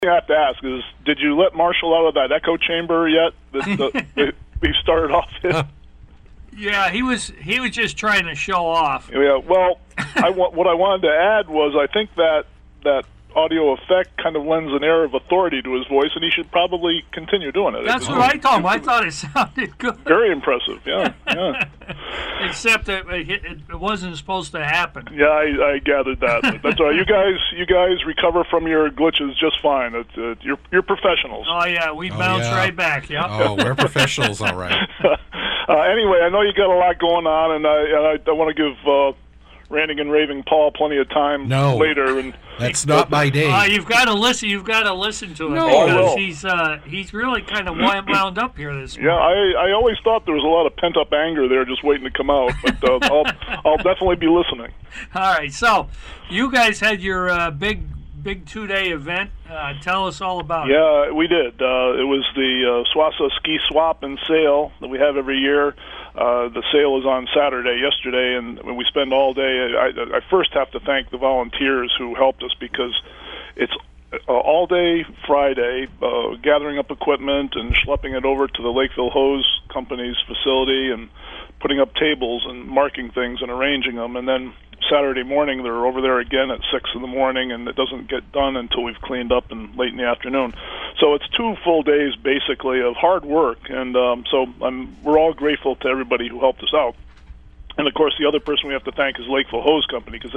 I have to ask is, did you let Marshall out of that echo chamber yet? That we started off in? Yeah, he was just trying to show off. Yeah, well, what I wanted to add was I think that audio effect kind of lends an air of authority to his voice, and he should probably continue doing it. That's what I told him. I thought it sounded good. Very impressive, yeah. Except that it wasn't supposed to happen. Yeah, I gathered that. That's all right. You guys recover from your glitches just fine. You're professionals. Oh yeah, we bounce right back. Yeah. Oh, we're professionals, all right. Anyway, I know you got a lot going on, and I want to give ranting and raving Paul plenty of time later. And that's not my day. You've got to listen. You've got to listen to him because he's really kind of wound up here this morning. Yeah, I always thought there was a lot of pent up anger there, just waiting to come out. But I'll definitely be listening. All right, so you guys had your big 2-day event. Tell us all about it. Yeah, we did. It was the SWASA Ski Swap and Sale that we have every year. The sale is on Saturday, yesterday, and we spend all day. I first have to thank the volunteers who helped us because it's all day Friday, gathering up equipment and schlepping it over to the Lakeville Hose Company's facility and putting up tables and marking things and arranging them. And then Saturday morning, they're over there again at 6 in the morning, and it doesn't get done until we've cleaned up and late in the afternoon. So it's 2 full days, basically, of hard work, and we're all grateful to everybody who helped us out. And, of course, the other person we have to thank is Lakeville Hose Company because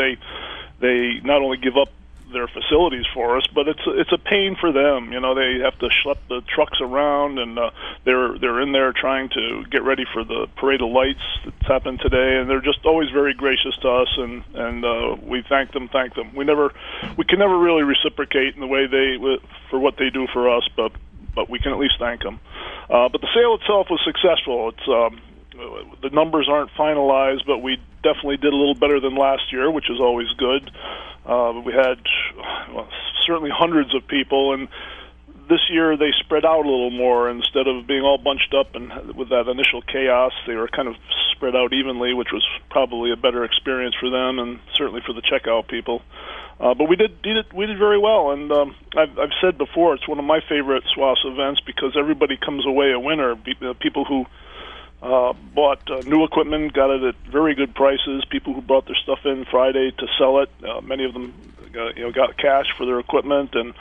they not only give up their facilities for us, but it's a pain for them. You know, they have to schlep the trucks around, and they're in there trying to get ready for the parade of lights that's happened today, and they're just always very gracious to us, and we thank them. We can never really reciprocate in the way for what they do for us, but we can at least thank them. But the sale itself was successful. It's the numbers aren't finalized, but we definitely did a little better than last year, which is always good. We had certainly hundreds of people, and this year they spread out a little more. Instead of being all bunched up and with that initial chaos, they were kind of spread out evenly, which was probably a better experience for them and certainly for the checkout people. But we did very well, and I've said before it's one of my favorite SWAS events because everybody comes away a winner. People who bought new equipment, got it at very good prices. People who brought their stuff in Friday to sell it, many of them got cash for their equipment, and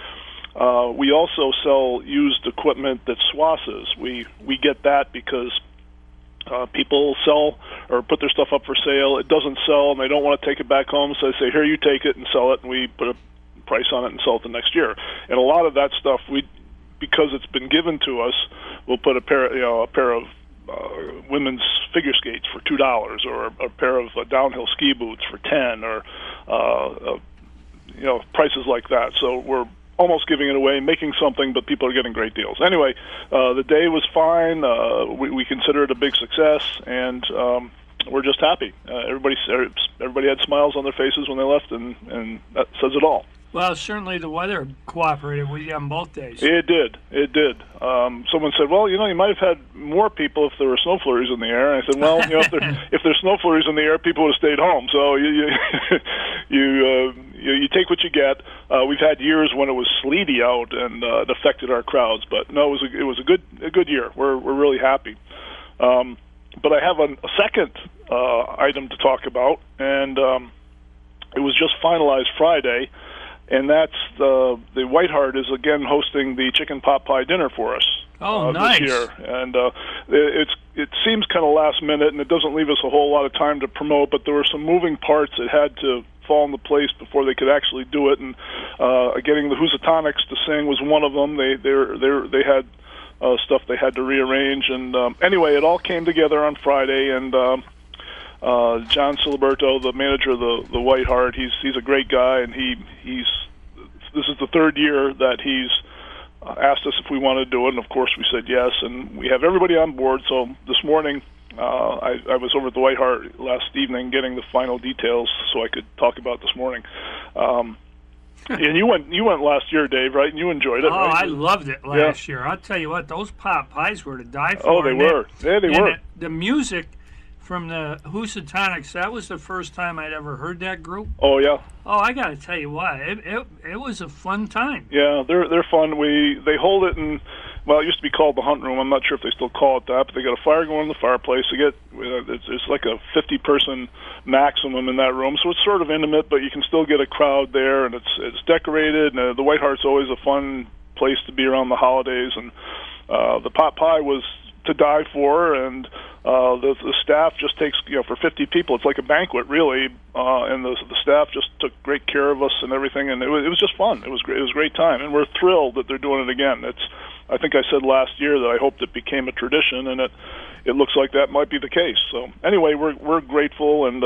we also sell used equipment that SWASes. We get that because people sell or put their stuff up for sale. It doesn't sell, and they don't want to take it back home, so they say, here, you take it and sell it, and we put a price on it and sell it the next year. And a lot of that stuff, because it's been given to us, we'll put a pair of women's figure skates for $2, or a pair of downhill ski boots for $10, or prices like that. So we're almost giving it away, making something, but people are getting great deals. Anyway, the day was fine. We consider it a big success, and we're just happy. Everybody had smiles on their faces when they left, and that says it all. Well, certainly the weather cooperated with you on both days. It did. Someone said, well, you might have had more people if there were snow flurries in the air. And I said, well, if there's snow flurries in the air, people would have stayed home. So you take what you get. We've had years when it was sleety out and it affected our crowds, but no, it was a good year. We're really happy. But I have a second item to talk about, and it was just finalized Friday. And that's the White Hart is again hosting the chicken pot pie dinner for us nice. This year, and it seems kind of last minute, and it doesn't leave us a whole lot of time to promote. But there were some moving parts that had to fall into place before they could actually do it, and getting the Housatonics to sing was one of them. They had stuff they had to rearrange, and anyway, it all came together on Friday, and John Siliberto, the manager of the White Hart, he's a great guy, and this is the third year that he's asked us if we want to do it, and of course we said yes, and we have everybody on board. So this morning I was over at the White Hart last evening getting the final details so I could talk about this morning. And you went last year, Dave, right? And you enjoyed it, right? I loved it last year. I'll tell you what, those pot pies were to die for. Oh, they were. Yeah, they were. The music from the Housatonics. That was the first time I'd ever heard that group. Oh yeah. Oh, I got to tell you what, it was a fun time. Yeah, they're fun. They hold it in, well, it used to be called the Hunt Room. I'm not sure if they still call it that, but they got a fire going in the fireplace. They get it's like a 50-person maximum in that room, so it's sort of intimate, but you can still get a crowd there, and it's decorated. And the White Hart's always a fun place to be around the holidays, and the pot pie was to die for, and the staff just takes, for 50 people, it's like a banquet really, and the staff just took great care of us and everything, and it was just fun. It was great. It was a great time, and we're thrilled that they're doing it again. I think I said last year that I hoped it became a tradition, and it looks like that might be the case. So anyway, we're grateful, and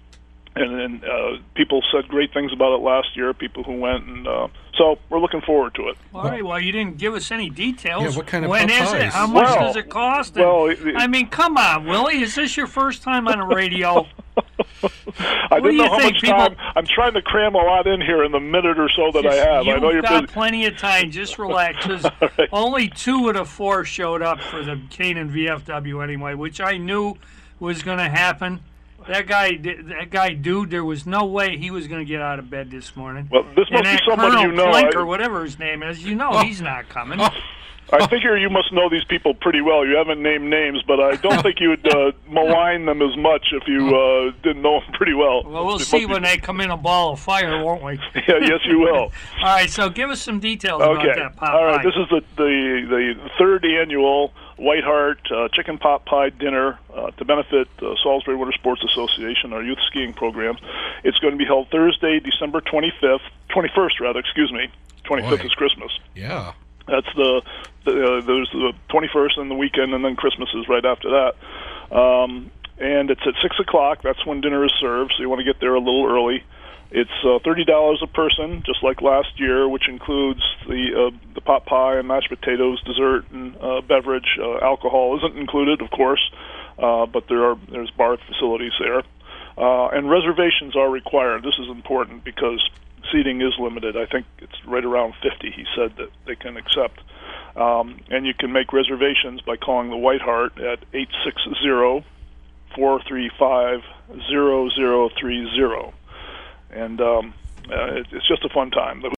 people said great things about it last year, people who went, and so we're looking forward to it. All right, well, you didn't give us any details. Yeah, what kind of when is pies? it? How much does it cost? Well, I mean, come on, Willie, is this your first time on a radio? I didn't know how much time. I'm trying to cram a lot in here in the minute or so that I have. I know you're got busy. plenty of time. Just relax. Right. Only 2 of the 4 showed up for the Canaan VFW anyway, which I knew was going to happen. That guy, dude, there was no way he was going to get out of bed this morning. Well, this must be somebody Colonel you know. Plank or whatever his name is, he's not coming. I figure you must know these people pretty well. You haven't named names, but I don't think you would malign them as much if you didn't know them pretty well. Well, we'll see when they come in a ball of fire, won't we? Yeah, yes, you will. All right, so give us some details about that pot All right, pie. this is the 3rd annual White Hart Chicken Pot Pie Dinner to benefit Salisbury Winter Sports Association, our youth skiing programs. It's going to be held Thursday, December 21st, rather. Excuse me. 25th is Christmas. Yeah. That's there's the 21st and the weekend, and then Christmas is right after that. And it's at 6 o'clock. That's when dinner is served, so you want to get there a little early. It's $30 a person, just like last year, which includes the pot pie and mashed potatoes, dessert, and beverage. Alcohol isn't included, of course, but there's bar facilities there. And reservations are required. This is important because seating is limited. I think it's right around 50, he said, that they can accept. And you can make reservations by calling the White Hart at 860-435-0030. And it's just a fun time.